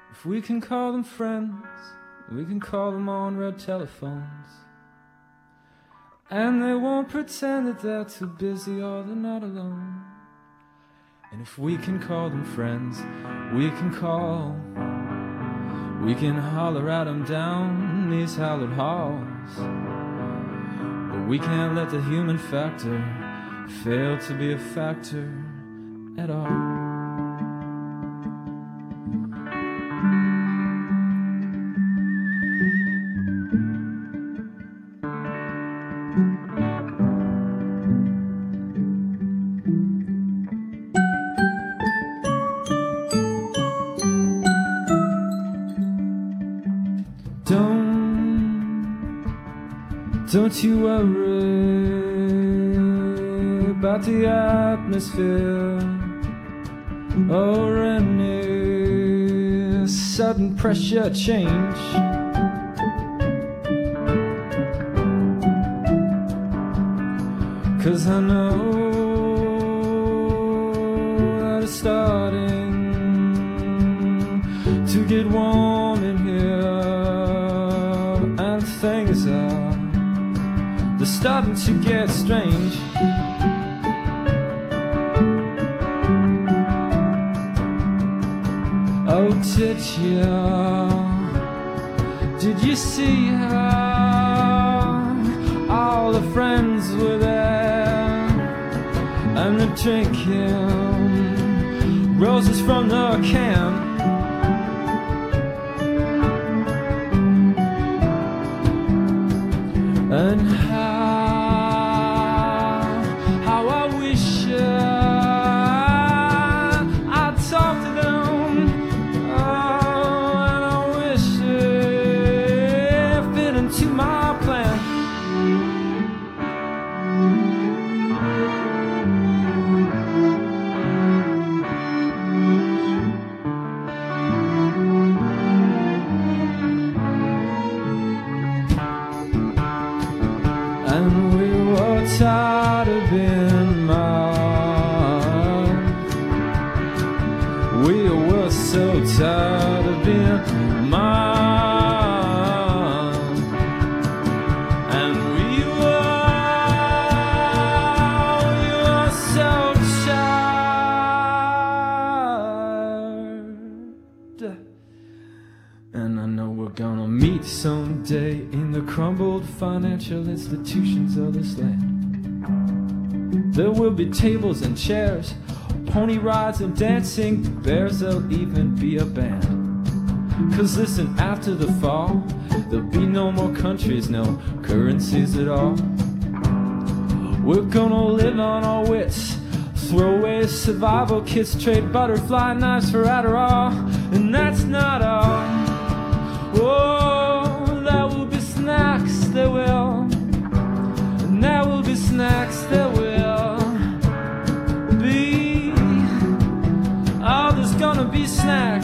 If we can call them friends, we can call them on red telephones, and they won't pretend that they're too busy or they're not alone. And if we can call them friends, we can holler at them down these hallowed halls. But we can't let the human factor fail to be a factor at all. Don't you worry about the atmosphere or any sudden pressure change. Cause I know that it's starting to get warm in here, and things they're starting to get strange. Oh, did you see how all the friends were there, and they're drinking roses from the can? And how I wish I'd talk to them, and I wish it fit into my plan. And we were tired of being mad. We were so tired of being mad. And we were so tired. And I know we're gonna meet someday in the crumbled financial institutions of this land. There will be tables and chairs, pony rides and dancing bears. There'll even be a band. Cause listen, after the fall, there'll be no more countries, no currencies at all. We're gonna live on our wits, throw away survival kits, trade butterfly knives for Adderall. And that's not all. Oh, there will be snacks, there will. And there will be snacks, there will be. Oh, there's gonna be snacks.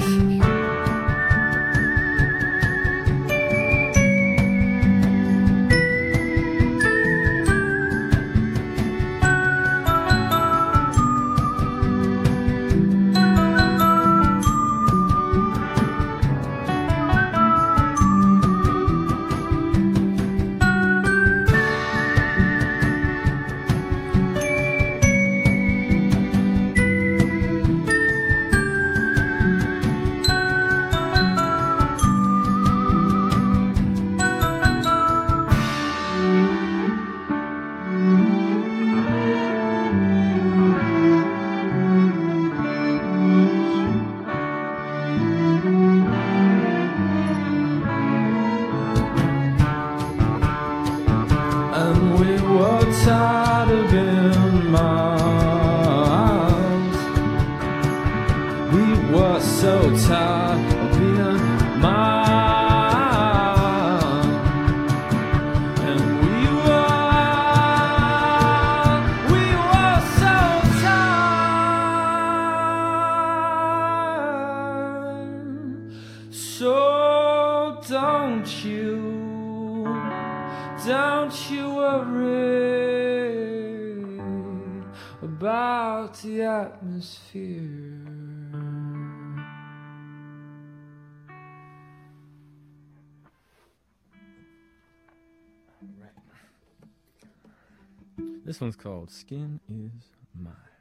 Tired of being mild. We were so tired of being mild. And we were so tired. So don't you worry about the atmosphere. Right. This one's called Skin Is Mine.